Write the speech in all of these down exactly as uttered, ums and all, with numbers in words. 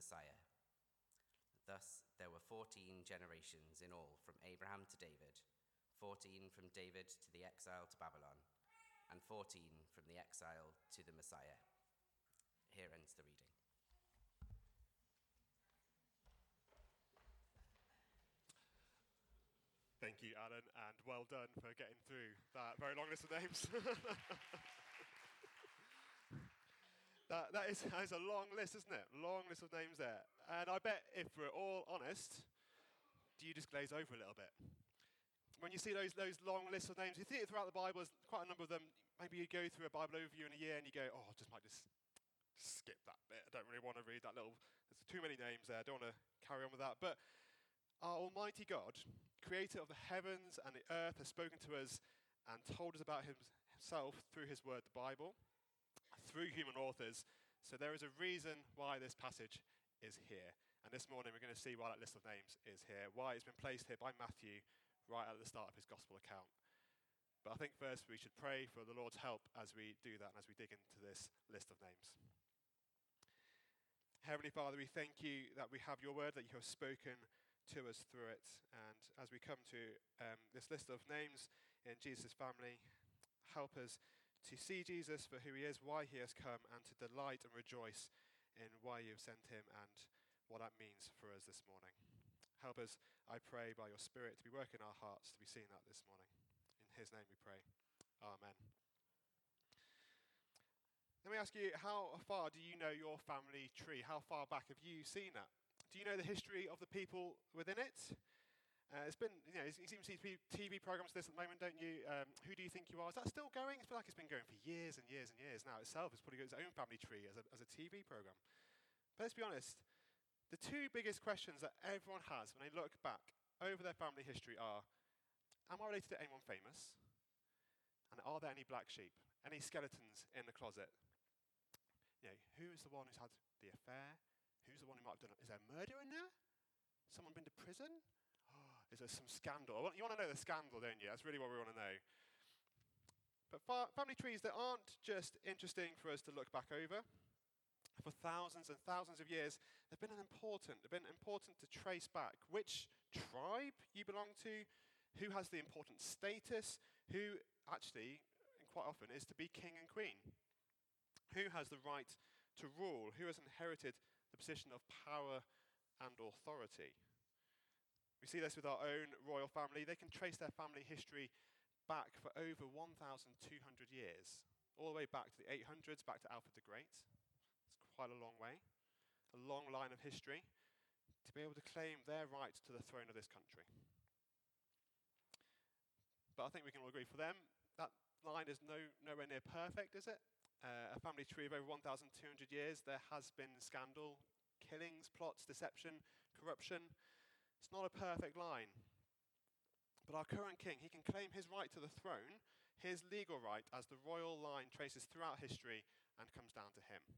Messiah. Thus there were fourteen generations in all from Abraham to David, fourteen from David to the exile to Babylon, and fourteen from the exile to the Messiah. Here ends the reading. Thank you, Alan, and well done for getting through that very long list of names. that, that, is, that is a long list, isn't it? Long list of names there. And I bet if we're all honest, do you just glaze over a little bit? When you see those, those long lists of names, you see it throughout the Bible, there's quite a number of them. Maybe you go through a Bible overview in a year and you go, oh, I just might just skip that bit. I don't really want to read that little, there's too many names there. I don't want to carry on with that. But our Almighty God, creator of the heavens and the earth, has spoken to us and told us about himself through his word, the Bible, through human authors. So there is a reason why this passage is here. And this morning we're going to see why that list of names is here, why it's been placed here by Matthew right at the start of his gospel account. But I think first we should pray for the Lord's help as we do that and as we dig into this list of names. Heavenly Father, we thank you that we have your word, that you have spoken to us through it. And as we come to um, this list of names in Jesus' family, help us to see Jesus for who he is, why he has come, and to delight and rejoice in why you have sent him and what that means for us this morning. Help us, I pray, by your Spirit to be working our hearts to be seeing that this morning. In his name we pray. Amen. Let me ask you, how far do you know your family tree? How far back have you seen that? Do you know the history of the people within it? Uh, it's been, you know, you seem to see T V programs this at the moment, don't you? Um, Who Do You Think You Are? Is that still going? I feel like it's been going for years and years and years now. Itself has probably got its own family tree as a, as a T V program. But let's be honest, the two biggest questions that everyone has when they look back over their family history are, am I related to anyone famous? And are there any black sheep? Any skeletons in the closet? You know, who is the one who's had the affair? Who's the one who might have done it? Is there a murder in there? Someone been to prison? Oh, is there some scandal? You want to know the scandal, don't you? That's really what we want to know. But fa- family trees, they aren't just interesting for us to look back over. For thousands and thousands of years, they've been important. They've been important to trace back which tribe you belong to, who has the important status, who actually, and quite often, is to be king and queen, who has the right to rule, who has inherited the position of power and authority. We see this with our own royal family. They can trace their family history back for over one thousand two hundred years, all the way back to the eight hundreds, back to Alfred the Great. It's quite a long way, a long line of history, to be able to claim their right to the throne of this country. But I think we can all agree, for them, that line is no, nowhere near perfect, is it? Uh, a family tree of over one thousand two hundred years, there has been scandal, killings, plots, deception, corruption. It's not a perfect line. But our current king, he can claim his right to the throne, his legal right, as the royal line traces throughout history and comes down to him.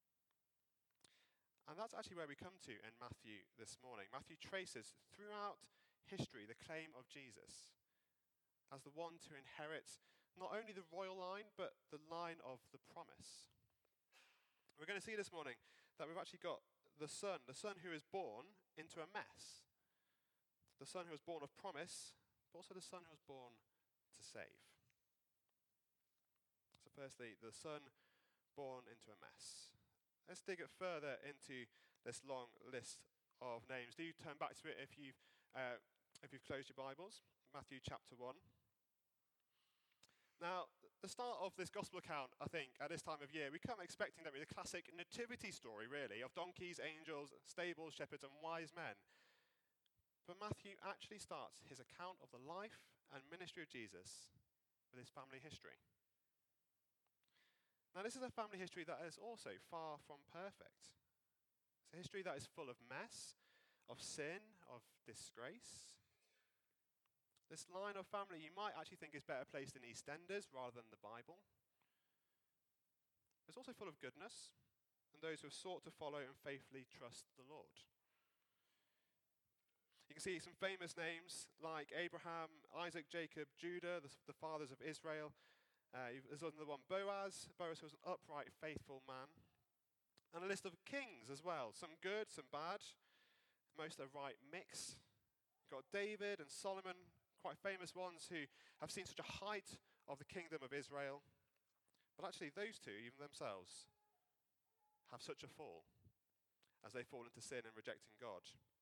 And that's actually where we come to in Matthew this morning. Matthew traces throughout history the claim of Jesus as the one to inherit not only the royal line, but the line of the promise. We're going to see this morning that we've actually got the son, the son who is born into a mess. The son who was born of promise, but also the son who was born to save. So firstly, the son born into a mess. Let's dig it further into this long list of names. Do turn back to it if you've, uh, if you've closed your Bibles. Matthew chapter one. Now, the start of this gospel account, I think, at this time of year, we come expecting that to be the classic nativity story, really, of donkeys, angels, stables, shepherds, and wise men. But Matthew actually starts his account of the life and ministry of Jesus with his family history. Now, this is a family history that is also far from perfect. It's a history that is full of mess, of sin, of disgrace. This line of family you might actually think is better placed in EastEnders rather than the Bible. It's also full of goodness and those who have sought to follow and faithfully trust the Lord. You can see some famous names like Abraham, Isaac, Jacob, Judah, the, the fathers of Israel. Uh, there's another one, Boaz. Boaz was an upright, faithful man. And a list of kings as well. Some good, some bad. Most are right mix. You've got David and Solomon, quite famous ones who have seen such a height of the kingdom of Israel. But actually those two, even themselves, have such a fall as they fall into sin and rejecting God.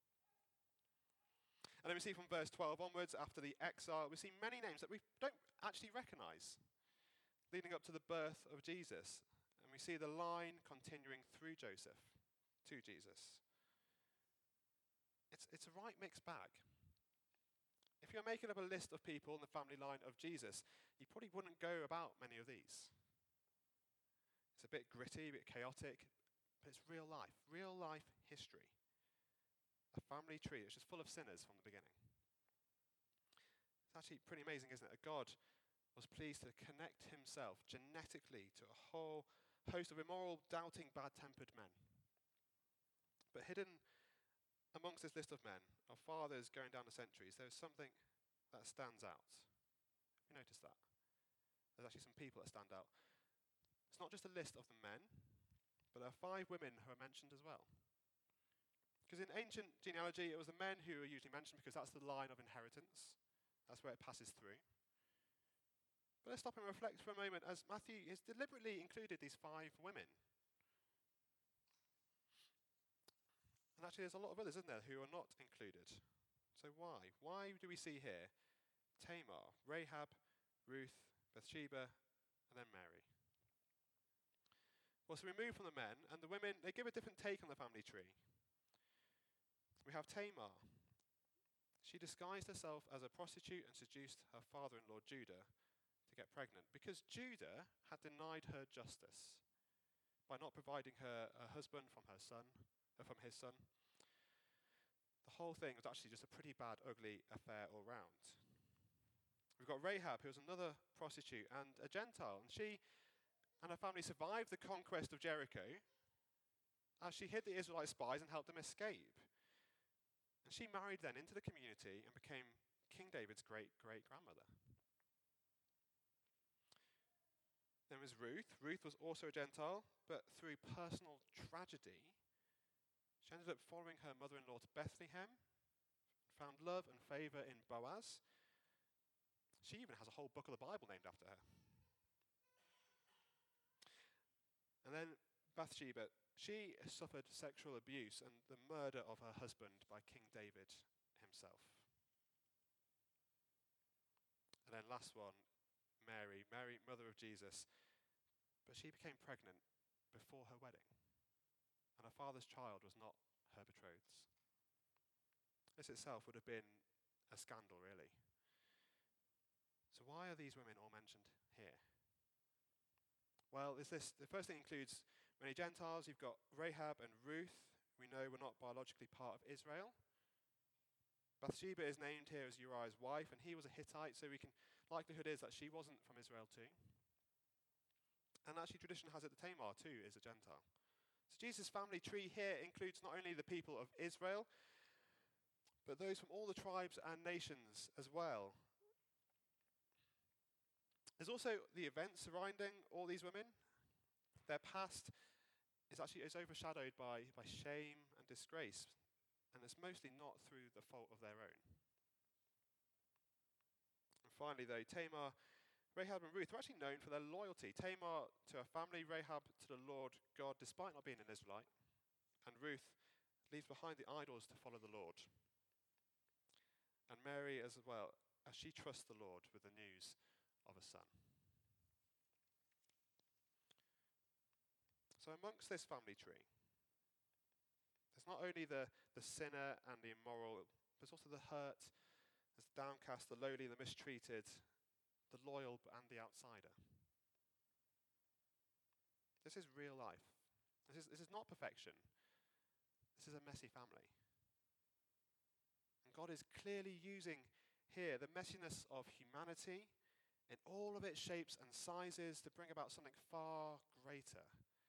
And then we see from verse twelve onwards, after the exile, we see many names that we don't actually recognize, leading up to the birth of Jesus. And we see the line continuing through Joseph to Jesus. It's, it's a right mixed bag. If you're making up a list of people in the family line of Jesus, you probably wouldn't go about many of these. It's a bit gritty, a bit chaotic, but it's real life, real life history. A family tree that's just full of sinners from the beginning. It's actually pretty amazing, isn't it? That God was pleased to connect himself genetically to a whole host of immoral, doubting, bad-tempered men. But hidden amongst this list of men, of fathers going down the centuries, there's something that stands out. Have you noticed that? There's actually some people that stand out. It's not just a list of the men, but there are five women who are mentioned as well. Because in ancient genealogy, it was the men who were usually mentioned because that's the line of inheritance. That's where it passes through. But let's stop and reflect for a moment as Matthew has deliberately included these five women. And actually there's a lot of others, isn't there, who are not included. So why? Why do we see here Tamar, Rahab, Ruth, Bathsheba, and then Mary? Well, so we move from the men, and the women, they give a different take on the family tree. We have Tamar. She disguised herself as a prostitute and seduced her father-in-law Judah to get pregnant because Judah had denied her justice by not providing her a husband from her son, uh, from his son. The whole thing was actually just a pretty bad, ugly affair all round. We've got Rahab, who was another prostitute and a Gentile, and she and her family survived the conquest of Jericho as she hid the Israelite spies and helped them escape. And she married then into the community and became King David's great-great-grandmother. There was Ruth. Ruth was also a Gentile, but through personal tragedy, she ended up following her mother-in-law to Bethlehem, found love and favor in Boaz. She even has a whole book of the Bible named after her. And then Bathsheba, she suffered sexual abuse and the murder of her husband by King David himself. And then last one, Mary, Mary, mother of Jesus. But she became pregnant before her wedding. And her father's child was not her betrothed's. This itself would have been a scandal, really. So why are these women all mentioned here? Well, is this, the first thing includes many Gentiles. You've got Rahab and Ruth. We know were not biologically part of Israel. Bathsheba is named here as Uriah's wife, and he was a Hittite, so we can, likelihood is that she wasn't from Israel too. And actually tradition has it that Tamar too is a Gentile. So Jesus' family tree here includes not only the people of Israel, but those from all the tribes and nations as well. There's also the events surrounding all these women. Their past is actually is overshadowed by, by shame and disgrace, and it's mostly not through the fault of their own. And finally, though, Tamar, Rahab and Ruth are actually known for their loyalty. Tamar to her family, Rahab to the Lord God, despite not being an Israelite, and Ruth leaves behind the idols to follow the Lord. And Mary as well, as she trusts the Lord with the news of a son. So amongst this family tree, there's not only the, the sinner and the immoral, there's also the hurt, there's the downcast, the lowly, the mistreated, the loyal and the outsider. This is real life. This is, this is not perfection. This is a messy family. And God is clearly using here the messiness of humanity in all of its shapes and sizes to bring about something far greater.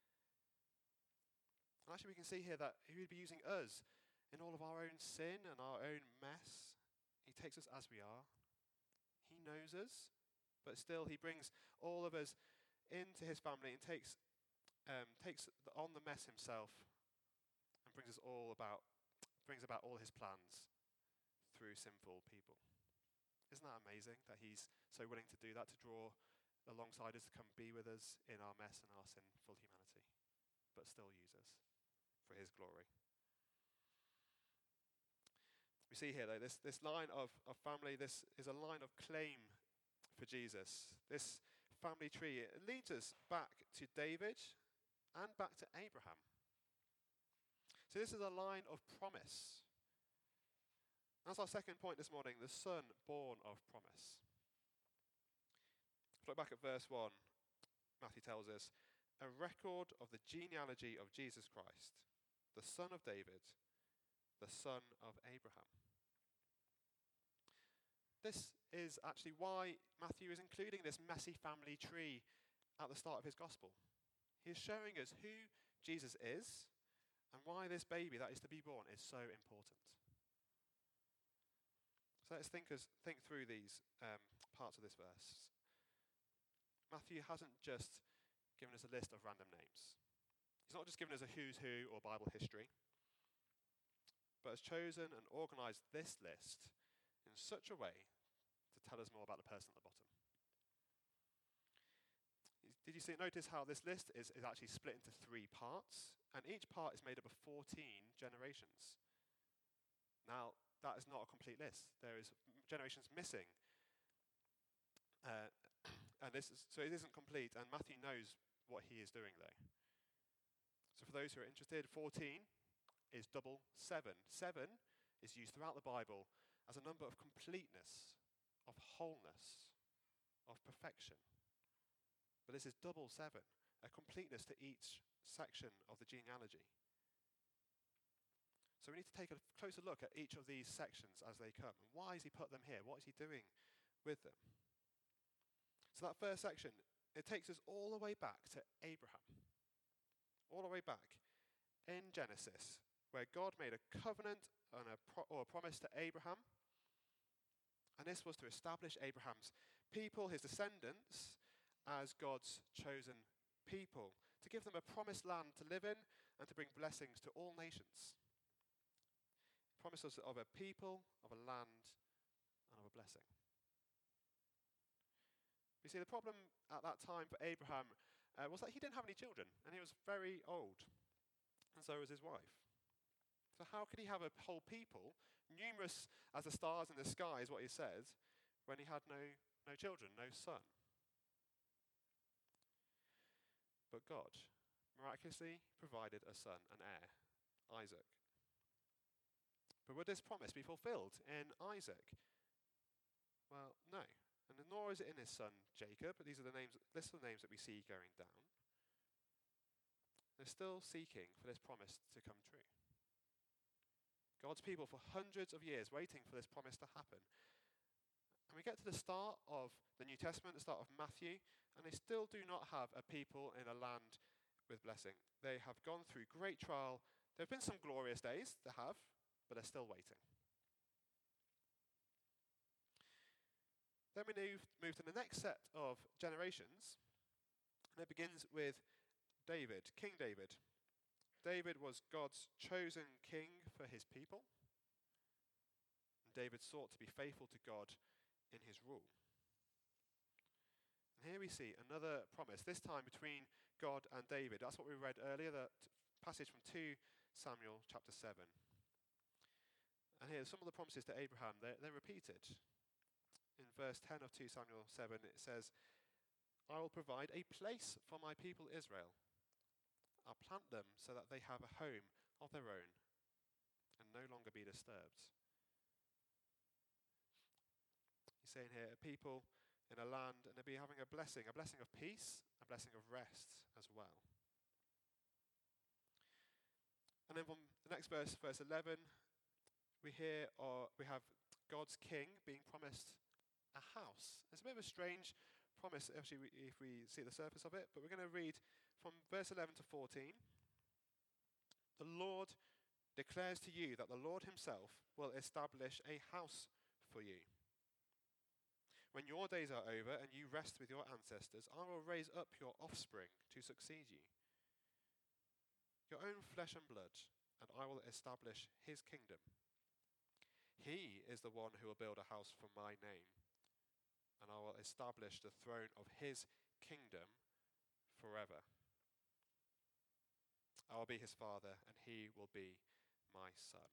And actually we can see here that he would be using us in all of our own sin and our own mess. He takes us as we are. He knows us, but still he brings all of us into his family and takes um, takes on the mess himself and brings us all about, brings about all his plans through sinful people. Isn't that amazing that he's so willing to do that, to draw alongside us, to come be with us in our mess and our sinful humanity, but still use us for his glory. We see here, though, this, this line of, of family, this is a line of claim for Jesus. This family tree, it leads us back to David and back to Abraham. So this is a line of promise. That's our second point this morning, the son born of promise. Look back at verse one. Matthew tells us, a record of the genealogy of Jesus Christ, the son of David, the son of Abraham. This is actually why Matthew is including this messy family tree at the start of his gospel. He is showing us who Jesus is and why this baby that is to be born is so important. So let's think, as, think through these um, parts of this verse. Matthew hasn't just given us a list of random names. He's not just given us a who's who or Bible history, but has chosen and organised this list in such a way to tell us more about the person at the bottom. Did you see, notice how this list is, is actually split into three parts, and each part is made up of fourteen generations. Now, that is not a complete list. There is generations missing. Uh, and this is, so it isn't complete, and Matthew knows what he is doing, though. So for those who are interested, fourteen is double seven. Seven is used throughout the Bible as a number of completeness, of wholeness, of perfection. But this is double seven, a completeness to each section of the genealogy. So we need to take a closer look at each of these sections as they come. And why has he put them here? What is he doing with them? So that first section, it takes us all the way back to Abraham. All the way back in Genesis, where God made a covenant and a pro- or a promise to Abraham. And this was to establish Abraham's people, his descendants, as God's chosen people, to give them a promised land to live in and to bring blessings to all nations. Promises of a people, of a land, and of a blessing. You see, the problem at that time for Abraham uh, was that he didn't have any children, and he was very old, and so was his wife. So how could he have a whole people, numerous as the stars in the sky is what he says, when he had no, no children, no son? But God miraculously provided a son, an heir, Isaac. But would this promise be fulfilled in Isaac? Well, no. And nor is it in his son Jacob, but these are the names, this are the names that we see going down. They're still seeking for this promise to come true. God's people for hundreds of years waiting for this promise to happen. And we get to the start of the New Testament, the start of Matthew, and they still do not have a people in a land with blessing. They have gone through great trial. There have been some glorious days, they have, but they're still waiting. Then we move, move to the next set of generations, and it begins with David, King David. David was God's chosen king for his people. And David sought to be faithful to God in his rule. And here we see another promise, this time between God and David. That's what we read earlier, that passage from two Samuel chapter seven. And here, some of the promises to Abraham, they're, they're repeated. In verse ten of two Samuel seven, it says, I will provide a place for my people Israel. I'll plant them so that they have a home of their own and no longer be disturbed. He's saying here, a people in a land, and they'll be having a blessing, a blessing of peace, a blessing of rest as well. And then from the next verse, verse eleven, we hear, or we have God's king being promised a house. It's a bit of a strange promise, actually, if we see the surface of it, but we're going to read from verse eleven to fourteen. The Lord declares to you that the Lord himself will establish a house for you. When your days are over and you rest with your ancestors, I will raise up your offspring to succeed you, your own flesh and blood, and I will establish his kingdom. He is the one who will build a house for my name, and I will establish the throne of his kingdom forever. I will be his father, and he will be my son.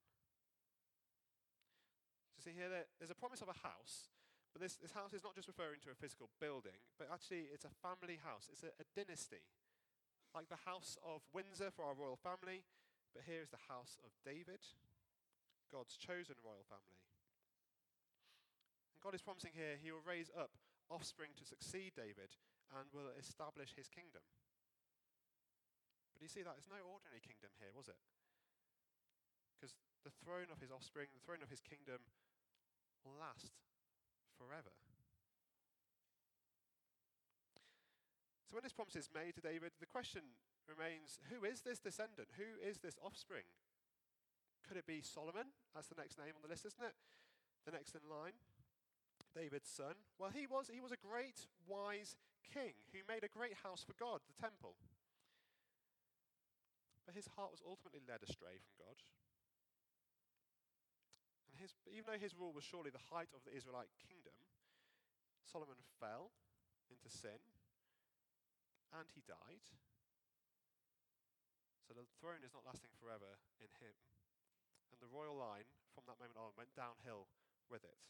So see here, there's a promise of a house, but this, this house is not just referring to a physical building, but actually it's a family house. It's a, a dynasty, like the house of Windsor for our royal family, but here is the house of David, God's chosen royal family. And God is promising here he will raise up offspring to succeed David and will establish his kingdom. But you see that it's no ordinary kingdom here, was it? Because the throne of his offspring, the throne of his kingdom will last forever. So when this promise is made to David, the question remains, who is this descendant? Who is this offspring? Could it be Solomon? That's the next name on the list, isn't it? The next in line. David's son. Well, he was, he was a great, wise king who made a great house for God, the temple. But his heart was ultimately led astray from God. And his, even though his rule was surely the height of the Israelite kingdom, Solomon fell into sin, and he died. So the throne is not lasting forever in him. And the royal line, from that moment on, went downhill with it.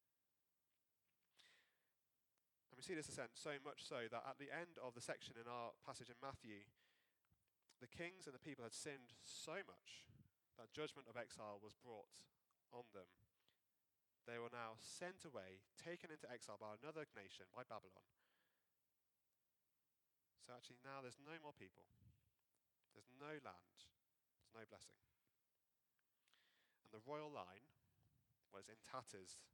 And we see this ascent so much so that at the end of the section in our passage in Matthew, the kings and the people had sinned so much that judgment of exile was brought on them. They were now sent away, taken into exile by another nation, by Babylon. So actually now there's no more people. There's no land. There's no blessing. And the royal line was in tatters.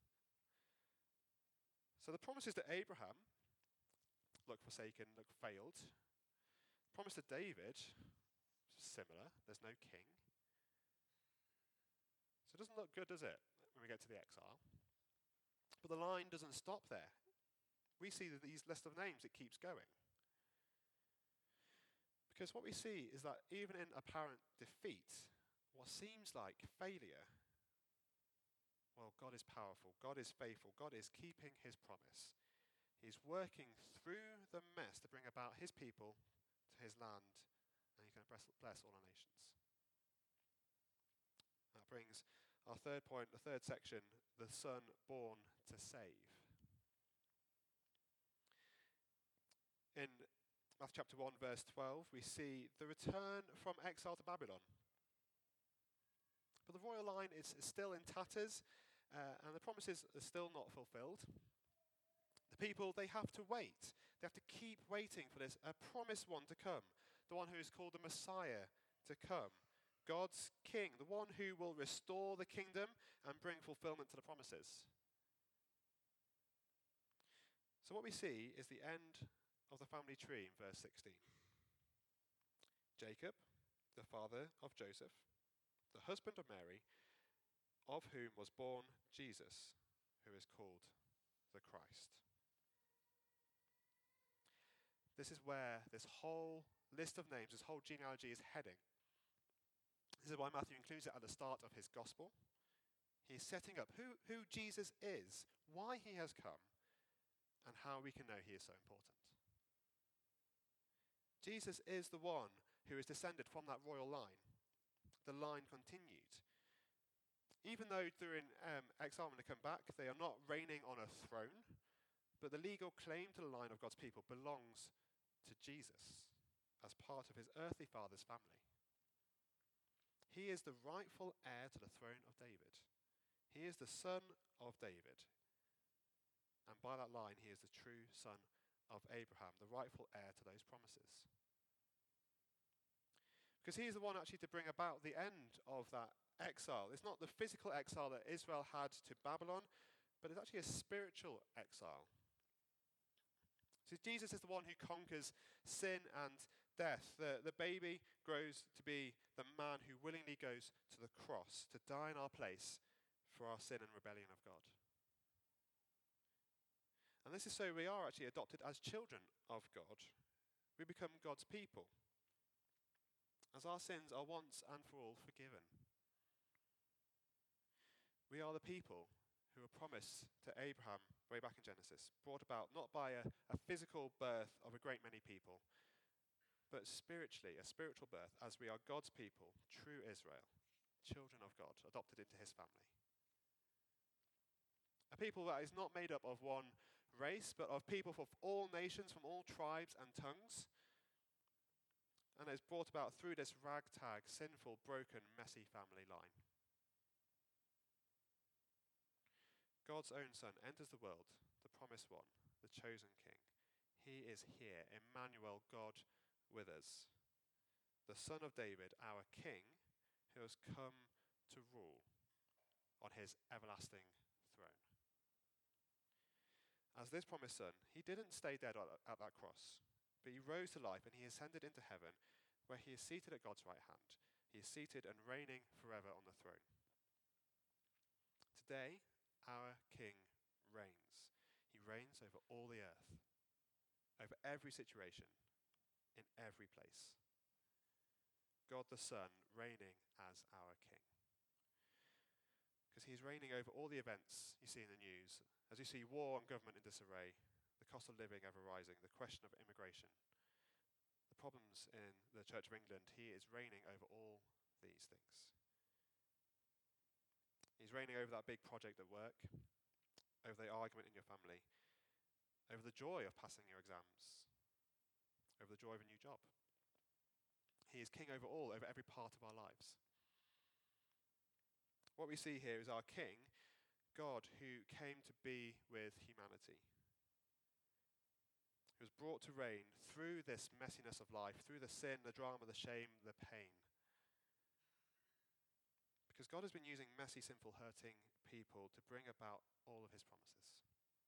So the promises to Abraham look forsaken, look failed. The promise to David, similar. There's no king. So it doesn't look good, does it, when we get to the exile? But the line doesn't stop there. We see that these list of names, it keeps going. Because what we see is that even in apparent defeat, what seems like failure, well, God is powerful, God is faithful, God is keeping his promise. He's working through the mess to bring about his people to his land, and he's going to bless, bless all our nations. That brings our third point, the third section, the son born to save. In Matthew chapter one, verse twelve, we see the return from exile to Babylon. But the royal line is, is still in tatters, uh, and the promises are still not fulfilled. The people, they have to wait. They have to keep waiting for this a promised one to come, the one who is called the Messiah to come, God's king, the one who will restore the kingdom and bring fulfillment to the promises. So what we see is the end of the family tree in verse sixteen. Jacob, the father of Joseph, the husband of Mary, of whom was born Jesus, who is called the Christ. This is where this whole list of names, this whole genealogy is heading. This is why Matthew includes it at the start of his gospel. He's setting up who, who Jesus is, why he has come, and how we can know he is so important. Jesus is the one who is descended from that royal line. The line continued. Even though during um, exile when they come back, they are not reigning on a throne, but the legal claim to the line of God's people belongs to Jesus as part of his earthly father's family. He is the rightful heir to the throne of David. He is the son of David. And by that line, he is the true son of Abraham, the rightful heir to those promises. Because he is the one actually to bring about the end of that exile. It's not the physical exile that Israel had to Babylon, but it's actually a spiritual exile. So Jesus is the one who conquers sin and death. The, the baby grows to be the man who willingly goes to the cross to die in our place for our sin and rebellion of God. And this is so we are actually adopted as children of God. We become God's people. as our sins are once and for all forgiven. We are the people who were promised to Abraham way back in Genesis, brought about not by a, a physical birth of a great many people, but spiritually, a spiritual birth, as we are God's people, true Israel, children of God, adopted into his family. A people that is not made up of one race, but of people from all nations, from all tribes and tongues, and is brought about through this ragtag, sinful, broken, messy family line. God's own Son enters the world, the promised one, the chosen King. He is here, Emmanuel, God with us. The Son of David, our King, who has come to rule on his everlasting throne. As this promised Son, he didn't stay dead at that cross, but he rose to life and he ascended into heaven, where he is seated at God's right hand. He is seated and reigning forever on the throne. Today, our King reigns. He reigns over all the earth, over every situation, in every place. God the Son reigning as our King. Because he's reigning over all the events you see in the news. As you see war and government in disarray, the cost of living ever rising, the question of immigration, the problems in the Church of England, he is reigning over all these things. He's reigning over that big project at work, over the argument in your family, over the joy of passing your exams, over the joy of a new job. He is king over all, over every part of our lives. What we see here is our King, God, who came to be with humanity, who was brought to reign through this messiness of life, through the sin, the drama, the shame, the pain. Because God has been using messy, sinful, hurting people to bring about all of his promises.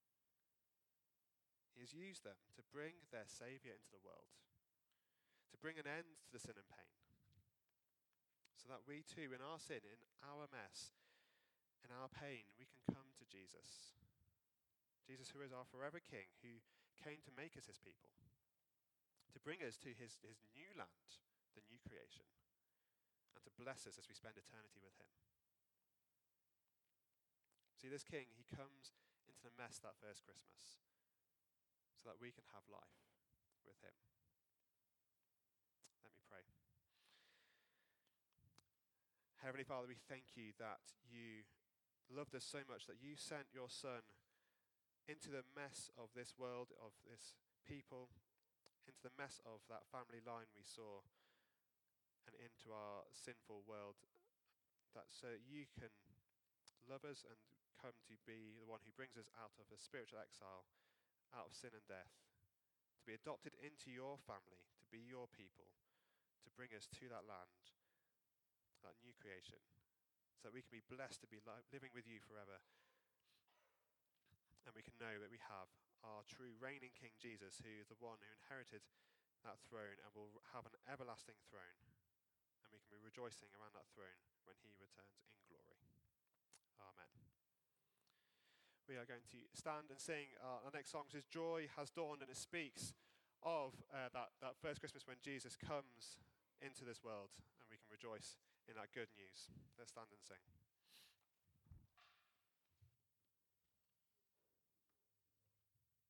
He has used them to bring their Saviour into the world, to bring an end to the sin and pain, so that we too, in our sin, in our mess, in our pain, we can come to Jesus. Jesus, who is our forever King, who came to make us his people, to bring us to his, his new land, the new creation, and to bless us as we spend eternity with him. See, this King, he comes into the mess that first Christmas so that we can have life with him. Let me pray. Heavenly Father, we thank you that you loved us so much that you sent your Son into the mess of this world, of this people, into the mess of that family line we saw, and into our sinful world, that so you can love us and come to be the one who brings us out of a spiritual exile, out of sin and death, to be adopted into your family, to be your people, to bring us to that land, that new creation, so that we can be blessed to be li- living with you forever. And we can know that we have our true reigning King Jesus, who is the one who inherited that throne and will have an everlasting throne. And we can be rejoicing around that throne when he returns in glory. Amen. We are going to stand and sing uh, our next song, which is Joy Has Dawned, and it speaks of uh, that, that first Christmas when Jesus comes into this world, and we can rejoice in that good news. Let's stand and sing.